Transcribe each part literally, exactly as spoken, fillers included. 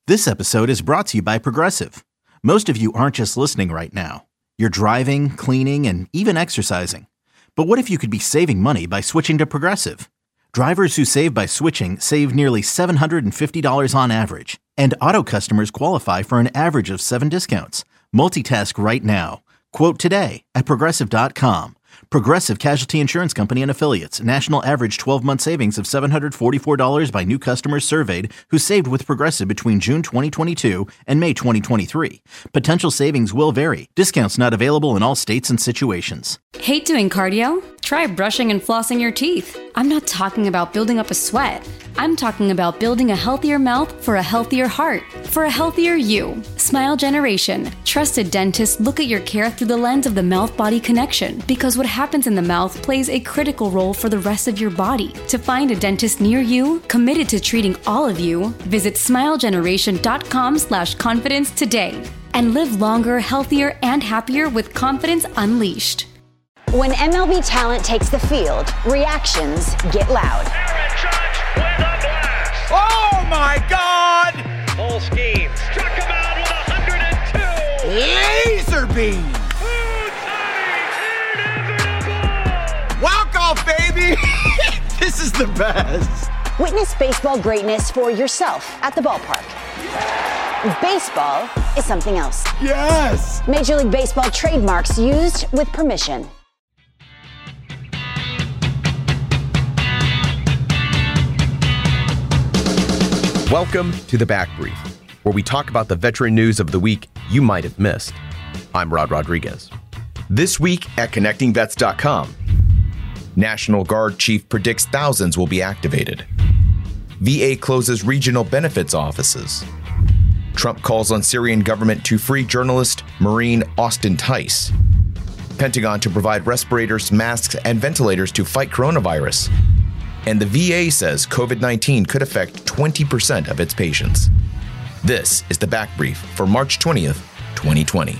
This episode is brought to you by Progressive. Most of you aren't just listening right now. You're driving, cleaning, and even exercising. But what if you could be saving money by switching to Progressive? Drivers who save by switching save nearly seven hundred fifty dollars on average. And auto customers qualify for an average of seven discounts. Multitask right now. Quote today at Progressive dot com. Progressive Casualty Insurance Company and Affiliates. National average twelve-month savings of seven hundred forty-four dollars by new customers surveyed who saved with Progressive between June twenty twenty-two and May twenty twenty-three. Potential savings will vary. Discounts not available in all states and situations. Hate doing cardio? Try brushing and flossing your teeth. I'm not talking about building up a sweat. I'm talking about building a healthier mouth for a healthier heart, for a healthier you. Smile Generation. Trusted dentists look at your care through the lens of the mouth-body connection, because what happens in the mouth plays a critical role for the rest of your body. To find a dentist near you, committed to treating all of you, visit smilegeneration.com slash confidence today and live longer, healthier, and happier with confidence unleashed. When M L B talent takes the field, reactions get loud. Aaron Judge with a blast. Oh my God! Full scheme. Struck him out with one hundred two. Laser beam. Walk off, baby. This is the best. Witness baseball greatness for yourself at the ballpark. Baseball is something else. Yes. Major League Baseball trademarks used with permission. Welcome to The Back Brief, where we talk about the veteran news of the week you might have missed. I'm Rod Rodriguez. This week at connecting vets dot com, National Guard chief predicts thousands will be activated. V A closes regional benefits offices. Trump calls on Syrian government to free journalist Marine Austin Tice. Pentagon to provide respirators, masks, and ventilators to fight coronavirus. And the V A says covid nineteen could affect twenty percent of its patients. This is the Back Brief for March twentieth, twenty twenty.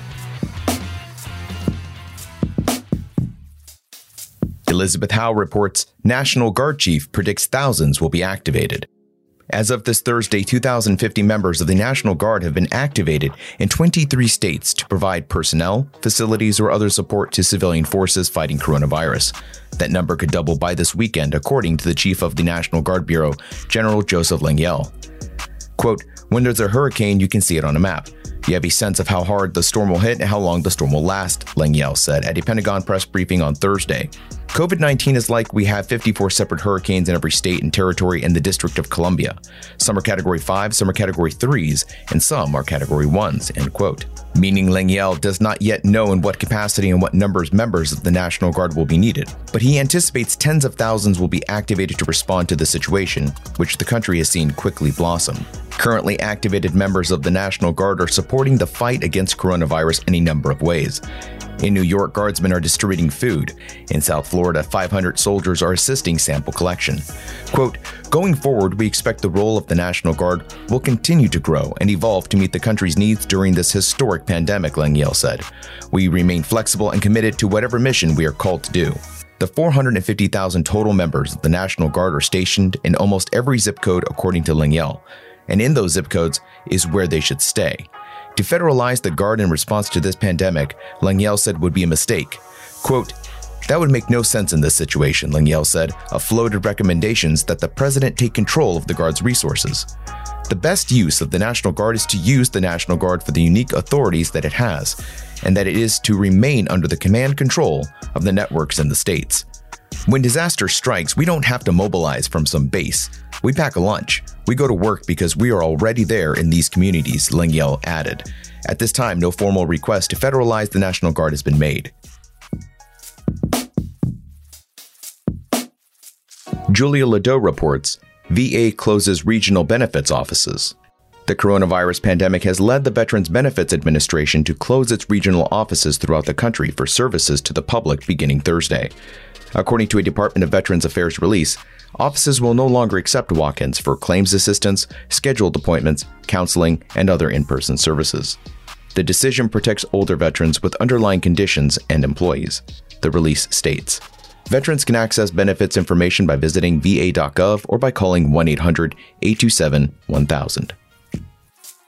Elizabeth Howe reports National Guard chief predicts thousands will be activated. As of this Thursday, two thousand fifty members of the National Guard have been activated in twenty-three states to provide personnel, facilities, or other support to civilian forces fighting coronavirus. That number could double by this weekend, according to the chief of the National Guard Bureau, General Joseph Lengyel. Quote, when there's a hurricane, you can see it on a map. You have a sense of how hard the storm will hit and how long the storm will last, Lengyel said at a Pentagon press briefing on Thursday. covid nineteen is like we have fifty-four separate hurricanes in every state and territory in the District of Columbia. Some are Category five, some are Category threes, and some are Category ones, end quote. Meaning Lengyel does not yet know in what capacity and what numbers members of the National Guard will be needed, but he anticipates tens of thousands will be activated to respond to the situation, which the country has seen quickly blossom. Currently activated members of the National Guard are supporting the fight against coronavirus in a number of ways. In New York, guardsmen are distributing food. In South Florida, five hundred soldiers are assisting sample collection. Quote, going forward, we expect the role of the National Guard will continue to grow and evolve to meet the country's needs during this historic pandemic, Lengyel said. We remain flexible and committed to whatever mission we are called to do. The four hundred fifty thousand total members of the National Guard are stationed in almost every zip code, according to Lengyel. And in those zip codes is where they should stay. To federalize the Guard in response to this pandemic, Lengyel said would be a mistake. Quote, that would make no sense in this situation, Lengyel said, of floated recommendations that the president take control of the Guard's resources. The best use of the National Guard is to use the National Guard for the unique authorities that it has, and that it is to remain under the command control of the networks in the states. When disaster strikes, we don't have to mobilize from some base. We pack a lunch. We go to work because we are already there in these communities, Lengyel added. At this time, no formal request to federalize the National Guard has been made. Julia Ladeau reports, V A closes regional benefits offices. The coronavirus pandemic has led the Veterans Benefits Administration to close its regional offices throughout the country for services to the public beginning Thursday. According to a Department of Veterans Affairs release, offices will no longer accept walk-ins for claims assistance, scheduled appointments, counseling, and other in-person services. The decision protects older veterans with underlying conditions and employees, the release states. Veterans can access benefits information by visiting v a dot gov or by calling one eight hundred eight two seven one thousand.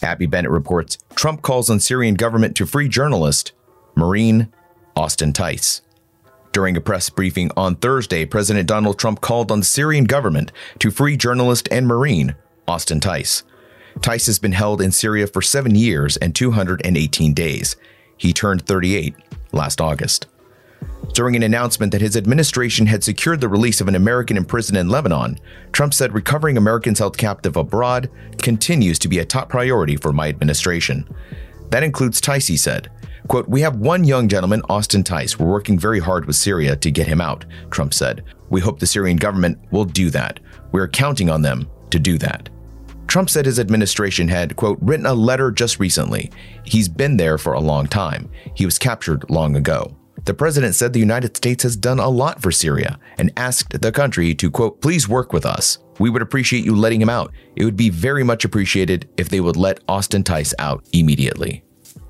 Abby Bennett reports Trump calls on Syrian government to free journalist, Marine Austin Tice. During a press briefing on Thursday, President Donald Trump called on the Syrian government to free journalist and Marine Austin Tice. Tice has been held in Syria for seven years and two hundred eighteen days. He turned thirty-eight last August. During an announcement that his administration had secured the release of an American in prison in Lebanon, Trump said recovering Americans held captive abroad continues to be a top priority for my administration. That includes Tice, he said. Quote, "We have one young gentleman, Austin Tice. We're working very hard with Syria to get him out," Trump said. "We hope the Syrian government will do that. We're counting on them to do that." Trump said his administration had, quote, "written a letter just recently. He's been there for a long time. He was captured long ago." The president said the United States has done a lot for Syria and asked the country to, quote, "please work with us. We would appreciate you letting him out. It would be very much appreciated if they would let Austin Tice out immediately."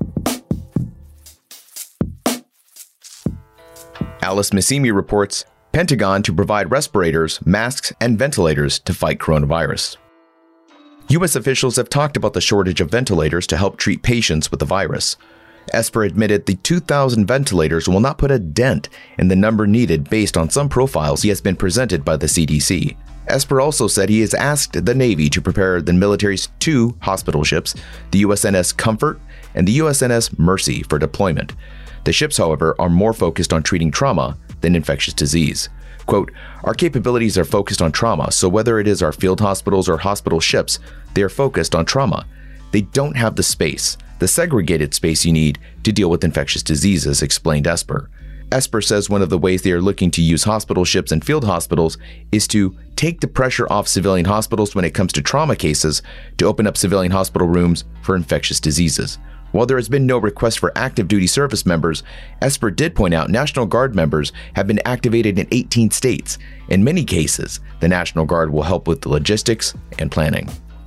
Alice Massimi reports Pentagon to provide respirators, masks, and ventilators to fight coronavirus. U S officials have talked about the shortage of ventilators to help treat patients with the virus. Esper admitted the two thousand ventilators will not put a dent in the number needed based on some profiles he has been presented by the C D C. Esper also said he has asked the Navy to prepare the military's two hospital ships, the U S N S Comfort and the U S N S Mercy, for deployment. The ships, however, are more focused on treating trauma than infectious disease. Quote, "Our capabilities are focused on trauma, so whether it is our field hospitals or hospital ships, they are focused on trauma. They don't have the space, the segregated space you need to deal with infectious diseases," explained Esper. Esper says one of the ways they are looking to use hospital ships and field hospitals is to take the pressure off civilian hospitals when it comes to trauma cases to open up civilian hospital rooms for infectious diseases. While there has been no request for active duty service members, Esper did point out National Guard members have been activated in eighteen states. In many cases, the National Guard will help with the logistics and planning.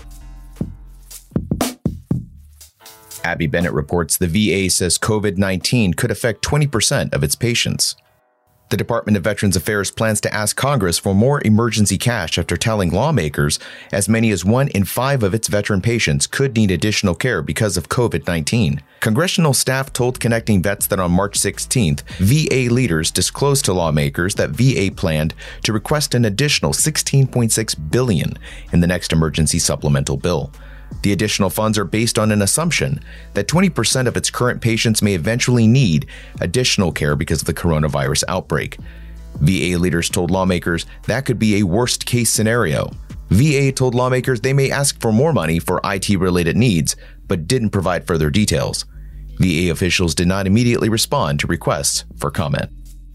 Abby Bennett reports the V A says COVID nineteen could affect twenty percent of its patients. The Department of Veterans Affairs plans to ask Congress for more emergency cash after telling lawmakers as many as one in five of its veteran patients could need additional care because of COVID nineteen. Congressional staff told Connecting Vets that on March sixteenth, V A leaders disclosed to lawmakers that V A planned to request an additional sixteen point six billion dollars in the next emergency supplemental bill. The additional funds are based on an assumption that twenty percent of its current patients may eventually need additional care because of the coronavirus outbreak. V A leaders told lawmakers that could be a worst-case scenario. V A told lawmakers they may ask for more money for I T-related needs, but didn't provide further details. V A officials did not immediately respond to requests for comment.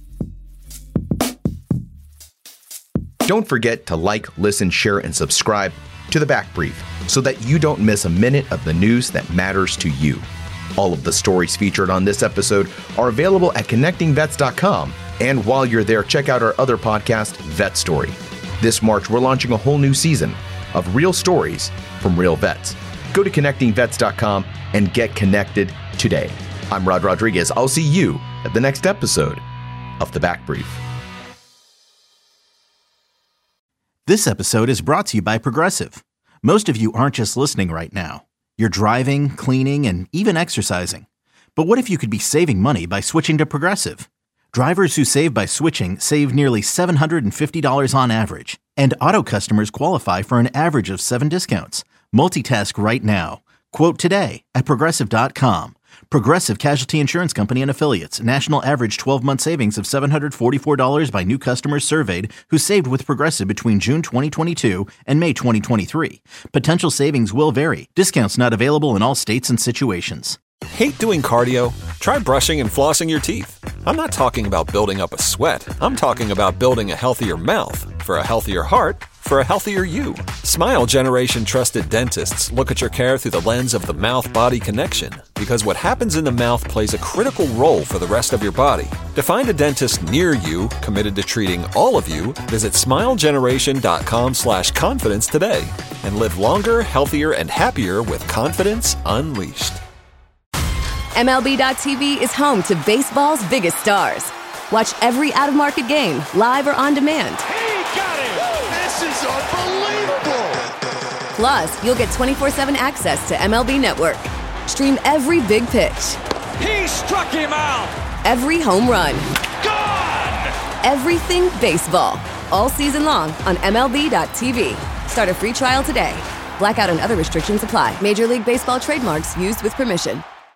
Don't forget to like, listen, share, and subscribe to The Back Brief so that you don't miss a minute of the news that matters to you. All of the stories featured on this episode are available at connecting vets dot com, and while you're there, check out our other podcast, Vet Story. This March, we're launching a whole new season of real stories from real vets. Go to connecting vets dot com and get connected today. I'm Rod Rodriguez. I'll see you at the next episode of The Back Brief. This episode is brought to you by Progressive. Most of you aren't just listening right now. You're driving, cleaning, and even exercising. But what if you could be saving money by switching to Progressive? Drivers who save by switching save nearly seven hundred fifty dollars on average. And auto customers qualify for an average of seven discounts. Multitask right now. Quote today at progressive dot com. Progressive Casualty Insurance Company and Affiliates. National average twelve-month savings of seven hundred forty-four dollars by new customers surveyed who saved with Progressive between June twenty twenty-two and May twenty twenty-three. Potential savings will vary. Discounts not available in all states and situations. Hate doing cardio? Try brushing and flossing your teeth. I'm not talking about building up a sweat. I'm talking about building a healthier mouth. For a healthier heart, for a healthier you. Smile Generation trusted dentists look at your care through the lens of the mouth-body connection, because what happens in the mouth plays a critical role for the rest of your body. To find a dentist near you committed to treating all of you, visit smile generation dot com slash confidence today and live longer, healthier, and happier with confidence unleashed. M L B dot T V is home to baseball's biggest stars. Watch every out-of-market game, live or on demand. He got it! This is unbelievable! Plus, you'll get twenty-four seven access to M L B Network. Stream every big pitch. He struck him out. Every home run. Gone. Everything baseball. All season long on M L B dot T V. Start a free trial today. Blackout and other restrictions apply. Major League Baseball trademarks used with permission.